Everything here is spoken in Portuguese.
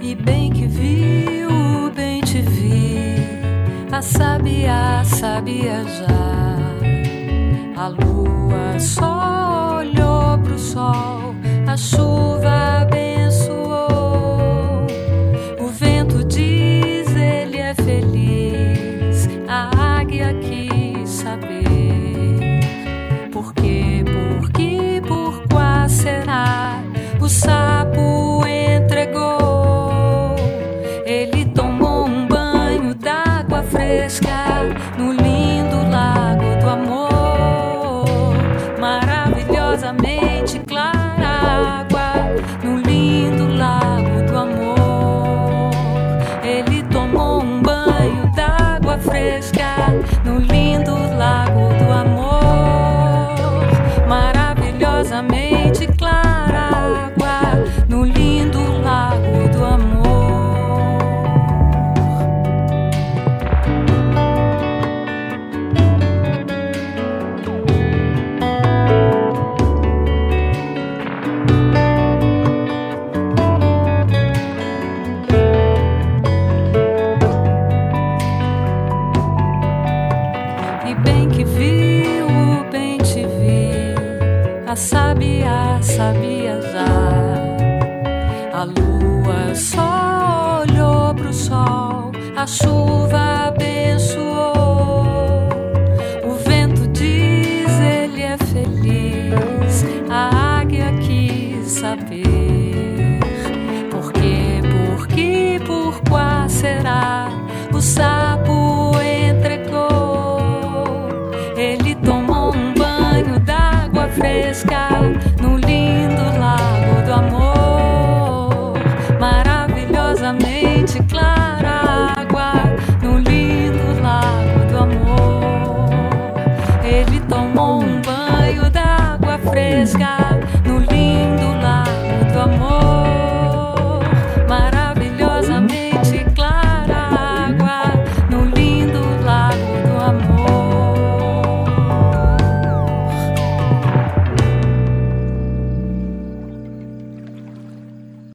E bem que viu, bem te vi, a sabiá, sabia já. A lua só olhou pro sol, a chuva abençoou. O vento diz, ele é feliz, a águia quis saber. Por quê, por qual será? O sapo entregou. Ele tomou um banho d'água fresca no lindo lago do amor. Maravilhosamente clara água no lindo lago do amor. Ele tomou um banho d'água fresca no lindo lago do amor. Maravilhosamente clara água no lindo lago do amor. E bem que viu, bem te vi, a sabiá, sabia já. A lua só olhou pro sol, a chuva abençoou. O vento diz, ele é feliz, a águia quis saber. Por quê, por qual será? O sapo entregou. Ele tomou um banho d'água fresca no lindo lago do amor. Maravilhosamente clara água no lindo lago do amor. Ele tomou um banho d'água fresca